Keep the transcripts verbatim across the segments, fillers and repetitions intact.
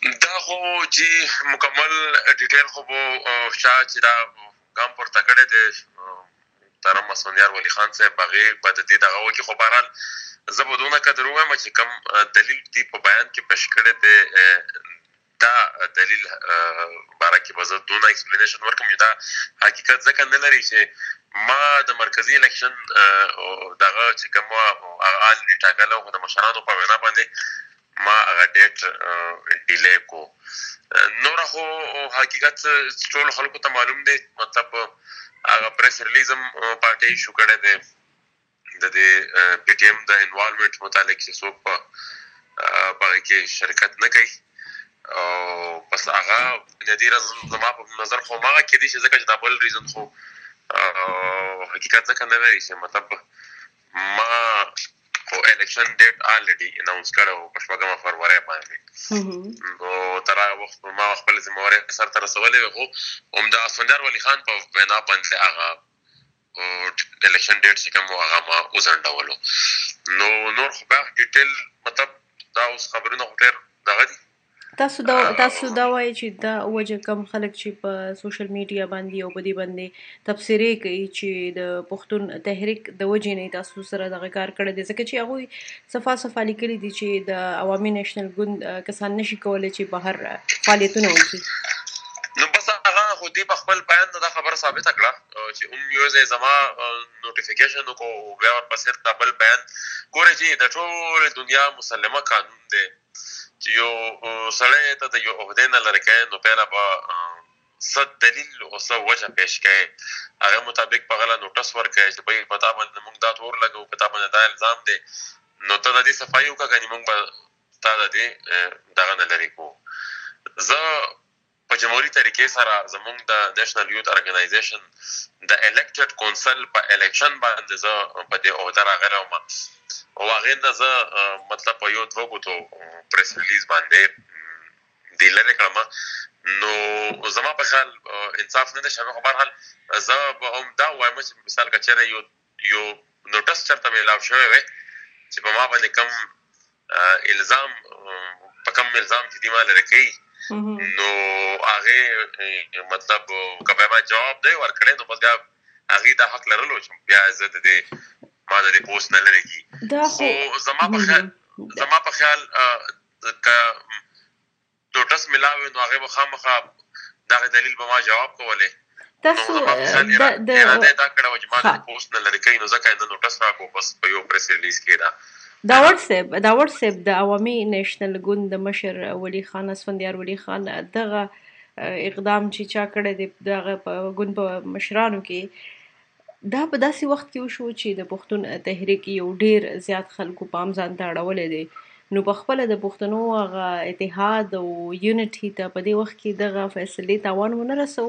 دا خو چې مکمل ډیټیل خو به شاه چې دا ګام پورته کړی دی محترم اسفندیار ولی خان صاحب هغې به د دې دغه وکړي. خو بهرحال زه به دونه قدر ووایم چې کوم دلیل دی په بیان کې پیش کړی دی دا دلیل باره کې به زه دونه ایکسپلینیشن ورکړم. دا حقیقت ځکه نه لري چې ما د مرکزي الیکشن دغه چې کوم هغه الډي ټاکلی و خو د مشرانو په وینا باندې ما هغه ډیټ ډیلی کو. نوره خو حقیقت ټولو خلکو ته معلوم دی، مطلب هغه پریس ریلیز هم پارټۍ ایشو کړی دی د دې پی ټي ایم د انوالومنټ متعلق چې څوک په هغې کې شرکت نه کوي. او بس هغه بنیادي زما په نظر خو هماغه کېدی چې ځکه چې دا بل ریزن خو حقیقت ځکه نه لري چې مطلب ما خو الیکشن ډیټ الریډي اناونس کړی و په شپږمه فروری باندې، نو تر هغه وخت ما خپل ذمهوارۍ سرته رسولې وې. خو همدا اسفندیار ولی خان په وینا باندې هغه الیکشن ډیټ چې کوم و هغه ما وځنډولو. نو نور خو بیا ډیټیل مطلب دا اوس خبرونه خو ډېر دغه دي. تاسو دا تاسو دا وایي چې دا وجه کم خلک چې په سوشل میډیا باندې او په دې باندې تبصرې کوي چې د پښتون تحریک د وجې نه تاسو سره دغه کار کړی دی، ځکه چې هغوی صفا صفا لیکلي دي چې د عوامي نیشنل ګوند کسان نشي کولی چې بهر فعالیتونه وکړي. نو بس هغه خو دې په خپل بیان دا خبره ثابته کړه چې هم یو ځای زما نوټیفیکیشن وکړو، بیا ورپسې دا بل بیان ګورئ چې د ټولې دنیا مسلمه قانون دی چې یو سړی ته د یو عهدې نه لرې کوې نو پهله به څه دلیل او څه وجه پیش کوې، هغه مطابق په هغه نوټس ورکوې چې بهی په تا باندې موږ دا تور لګو، په تا باندې دا الزام دی، نو ته د دې صفایي وکړه، کنې موږ به تا د دې دغه نه لرې کوو. زه په جمهوري طریقې سره زموږ د نیشنل یوت ارګنایزیشن د الیکټډ کونسل په الیکشن باندې زه په دې عهده راغلی وم او هغې نه زه مطلب په یو دوه ګوتو پریس ریلیز باندې دې لرې کړم. نو زما په خیال انصاف نه دی شوی. خو بهرحال زه به هم دا ووایم چې مثال که چېرې یو یو نوټس چېرته میلاو شوی وی چې په ما باندې کوم الزام په کوم الزام چې دې ما لرې کوي، نو هغې مطلب که بیا ما جواب دی ورکړی نو بس بیا هغې دا حق لرلو چې بیا زه د دې ما د دې پوسټ نه لرې کړي. خو زما په خیال زما په خیال که نوټس ملاوي نو هغې به خامخا دغه دلیل به ما جواب کولی. تاسو نو زما په خیال اراده دا کړې وه چې ما د دې پوسټ نه لرې کوي، نو ځکه یې نه نوټس راکړو بس په یو پریس ریلیز کې ده. داور صاحب داور صاحب د عوامي نیشنل ګوند د مشر ولی خان اسفندیار ولی خان دغه اقدام چې چا کړی دی دغه په ګوند په مشرانو کې، دا په داسې وخت کې وشو چې د پښتون تحریک یو ډیر زیات خلکو پام ځان ته اړولی دی، نو په خپله د پښتنو هغه اتحاد او یونټي ته په دې وخت کې دغه فیصلې تاوان ونه رسو؟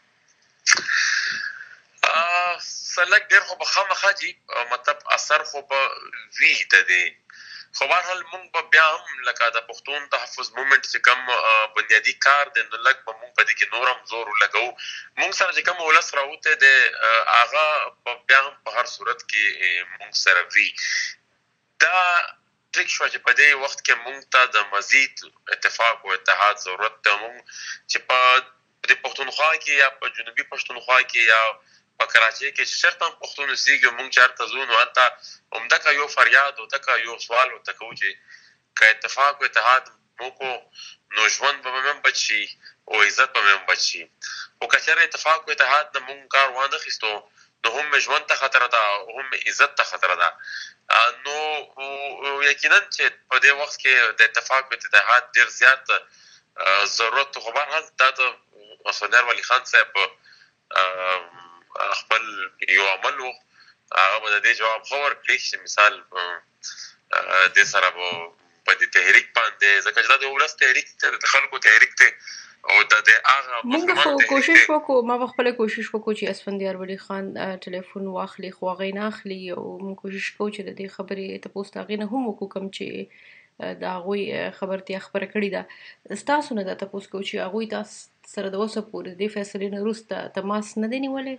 لږ ډېر خو به خامخا جي مطلب اثر خو به وي د دې. خو بهرحال موږ به بیا هم لکه د پښتون تحفظ مومنټ چې کوم بنیادي کار دی نو لږ به موږ په دې کې نور هم زور ولګوو. موږ سره چې کوم ولس راوتی دی هغه به بیا هم په هر صورت کې موږ سره وي. دا ټریک شوه چې په دې وخت کې موږ ته د مزید اتفاق او اتحاد ضرورت دی. موږ چې په دې پښتونخوا کې یا په جنوبي پښتونخوا کې یا په کراچۍ کې چې چېرته هم پښتون اوسېږي موږ چېرته ځو نو هلته همدغه یو فریاد او دغه یو سوال ورته کوو چې که اتفاق او اتحاد وکړو نو ژوند به مو هم بچ شي او عزت به مو هم بچ شي. خو که چېرې اتفاق او اتحاد نه موږ کار وانخیستو نو هم ژوند ته خطره ده او هم عزت ته خطره ده. نو یقینا چې په دې وخت کې د اتفاق او اتحاد ډېر زیات ضرورت. خو بهرحال دا د اسفندیار ولی خان صاحب خپل یو عمل و هغه به د دې جواب ښه ورکړي چې مثال دې سره به په دې تحریک باندې ځکه چې دا د ولس تحریک دی، د خلکو تحریک دی او د دې هغه موږ خو کوشش وکړو ما به خپله کوشش وکړو چې اسفندیار ولی خان ټلیفون واخلي خو هغې نه اخلي او موږ کوشش کوو چې د دې خبرې تپوس د هغې نه هم وکړو کوم چې د هغوی خبرتیا خپره کړې ده. ستاسو نه دا تپوس کوو چې هغوی تاسو سره د اوسه پورې د دې فیصلې نه وروسته تماس نه دی نیولی؟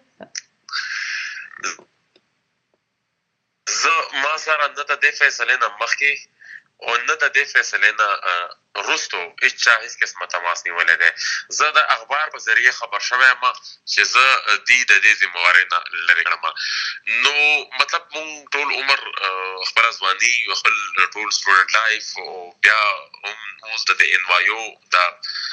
زه ما سره نه د دې فیصلې نه مخکې او نه د دې فیصلې نه وروستو هېچا هېڅ قسمه تماس نیولی دی. زه د اخبار په ذریعه خبر شوی یم چې زه دې د دې ذمهوارۍ نه لرې کړم. نو مطلب مونږ ټول عمر خپله ځواني خپل ټول سټوډنټ لایف او بیا هم اوس د دې انوایو د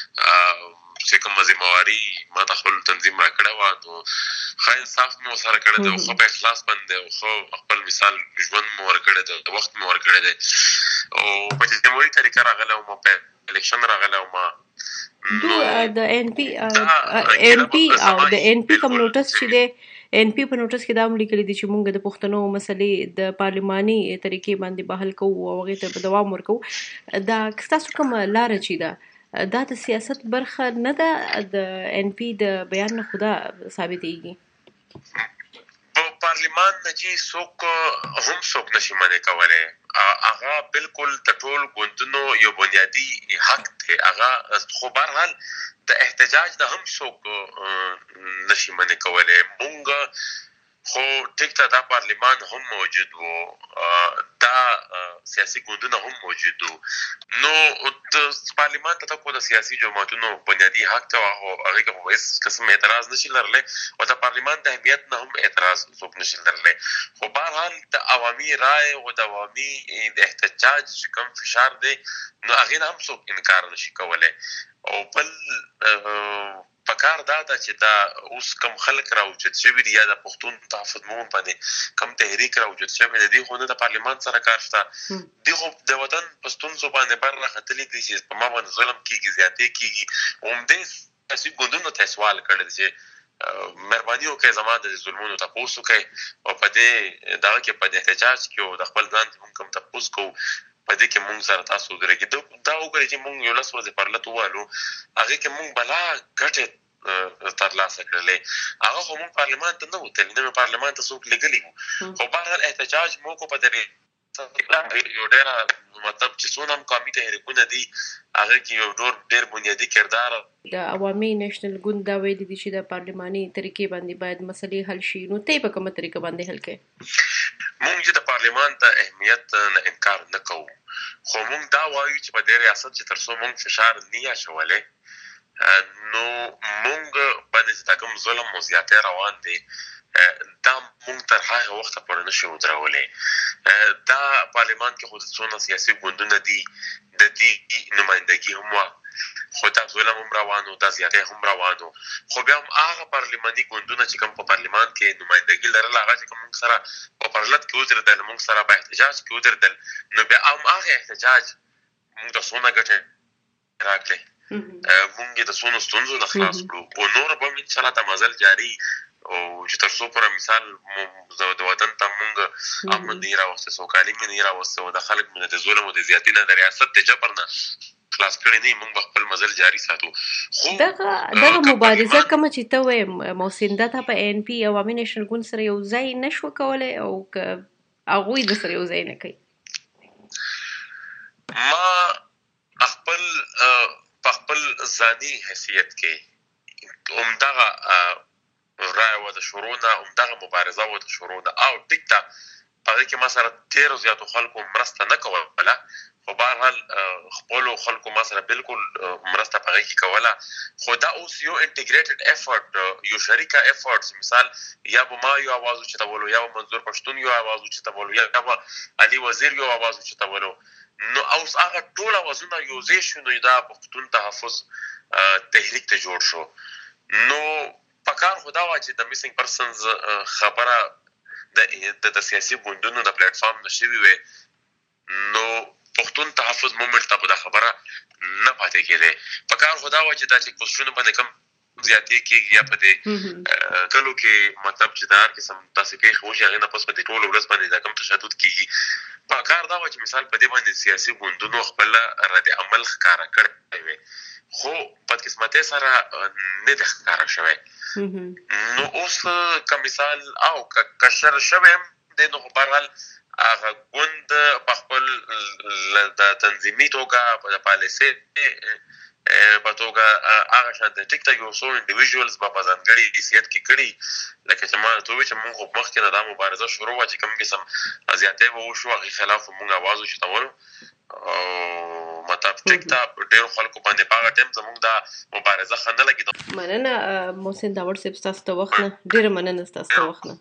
چې کومه ذمهواري ما ته خپل تنظیم را کړې وه، نو ښه انصاف مې ورسره کړی دی او ښه په اخلاص باندې او ښه خپل مثال ژوند مې ورکړی دی، وخت مې ورکړی دی او په جمهوري طریقه راغلی وم، په الیکشن راغلی وم. نو د ان پی ان پی او د ان پی کوم نوټس چې دی ان پی په نوټس کې دا هم لیکلي دي چې موږ د پښتنو مسلې د پارلماني طریقې باندې بحل کوو او هغې ته به دوام ورکوو. دا ستاسو کومه لاره چې ده دا د سیاست برخه نه ده د ان پی د بیان نه خو دا ثابتېږي؟ په پارلمان نه چې څوک هم څوک نشي منې کولی، هغه بالکل د ټول ګوندونو یو بنیادي حق دی. هغه خو بهرحال د احتجاج نه هم څوک نشي منې کولی. مونږ خو ټیک ته دا پارلمان هم موجود و، دا سیاسي ګوندونه هم موجود و، نو د پارلمان ته خو د سیاسي جماعتونو بنیادي حق ته او هغې کې خو هېڅ قسم اعتراض نشي لرلی او د پارلمان د اهمیت نه هم اعتراض څوک نشي لرلی. خو بهرحال د عوامي رای او د عوامي د احتجاج چې کوم فشار دی نو هغې نه هم څوک انکار نشي کولی. او بل پکار دا ده چې دا اوس کم خلک راوچت شوي دي یا د پښتون تحفظ مون باندې کم تحریک راوچت شوی دی، دوی خو نه د پارلمان سره کار شته، دوی خو د وطن په ستونزو باندې بر راختلي دي چې په ما باندې ظلم کېږي، زیاتې کېږي. همدې سیاسي ګوندونو ته سوال کړی دی چې مهرباني وکړئ زما د ظلمونو تپوس وکړئ او په دې دغه کې په احتجاج کې او د خپل ځان مونږ کوم تپوس کوو په دې کې مونږ سره تاسو ودرېږئ. دا وګورئ چې مونږ یو لس ورځې پرلت ووالو، هغې کې مونږ بلا ګټې ترلاسه کړلی، هغه خو مونږ پارلمان ته نه وتلي، نه مې پارلمان ته څوک لېږلي وو. خو بهرحال احتجاج مو کو په دې یو ډېره مطلب چې څونه هم قومي تحریکونه دي هغه کې یو ډور ډېر بنیادي کردار د عوامي نیشنل ګوند دا ویلي دي چې د پارلماني طریقې باندې باید مسلې حل شي. نو ته په کومه طریقه باندې حل کوې؟ مونږ چې د پارلمان ته اهمیت نه انکار نه کوو، خو مونږ دا وایو چې په دې ریاست چې تر څو مونږ فشار نه اچولی نو مونږ باندې چې دا کوم ظلم او زیاتی روان دی دا مونږ تر هغه وخته پورې نشو ودرولی. دا پارلمان کې خو څونه سیاسي ګوندونه دي د دې نمایندګي هم وه، خو دا ظلم هم روان و، دا زیاتی هم روان و، خو بیا هم هغه پارلماني ګوندونه چې کوم په پارلمان کې نمایندګي لرله هغه چې کوم مونږ سره په پرلت کې ودرېدل، مونږ سره په احتجاج کې ودرېدل، نو بیا هم هغه احتجاج مونږ ته څونه ګټې راکړې، مونږ یې د څونو ستونزو نه خلاص کړو او نور به هم انشاءالله تمازل جاري او چې تر څو پوره مثال د وطن ته مونږ امن نه یې راوستی، سوکالي مې نه یې راوستی او د خلک مې د ظلم او د زیاتي نه د ریاست د جبر نه خلاص کړی نه یې، مونږ به خپل مزل جاري ساتو. خو دغه مبارزه کومه چې ته وایې محسن دا ته په ان پي عوامي نیشنل ګوند سره یو ځای نه شوه کولی او که هغوی د سره یو ځای نه کوي؟ ما خپل په خپل ځاني حیثیت کې همدغه رایه وه د شروع نه، همدغه مبارزه وه د شروع نه او ټیک ته په هغې کې ما سره ډېرو زیاتو خلکو مرسته نه کوله، خو بهرحال خپلو خلکو ما سره بالکل مرسته په هغې کې کوله. خو دا اوس یو انټیګریټډ افورټ، یو شریکه افورټ، مثال یا به ما یو اواز اوچتولو، یا به منظور پښتون یو اواز اوچتولو، یا به علي وزیر یو اواز اوچتولو، نو اوس هغه ټول اوازونه یو ځای شو، نو دا پښتون تحفظ تحریک ته جوړ شو. نو پکار خو دا وه چې د میسنګ پرسنز خبره د سیاسي ګوندونو د پلیټفارم نه شوې وې، نو پښتون تحفظ مومنټ ته به دا خبره نه پاتې کېدی. پکار خو دا وه چې دا چیک پوسټونه باندې کم زیاتې کېږي یا په دې کلو کې مطلب چې د هر قسم داسې پېښې وشي هغې نه پس په دې ټول ولس باندې دا کم تشدد کېږي. پکار دا وه چې مثال په دې باندې سیاسي ګوندونو خپله رد عمل ښکاره کړی وی، خو بدقسمتۍ سره نه دی ښکاره شوی. نو اوس که مثال او که کشر شوی هم دی نو خو بهرحال هغه ګوند په خپل د تنظیمي توګه د پالیسۍ په توګه هغه شانته ټیک ته یو څو انډیویژوالز به په ځانګړي حیثیت کې کړي، لکه چې ما ته ووایي چې مونږ خو مخکې نه دا مبارزه شروع وه چې کوم قسم زیاتی به وشو هغې خلاف مونږ اواز اوچتولو، او مطلب ټیک ته ډېر خلکو باندې په هغه ټایم زموږ دا مبارزه ښه نه لګېده. مننه محسن داوړ صاحب ستاسو د وخت نه ډېره مننه ستاسو د وخت نه.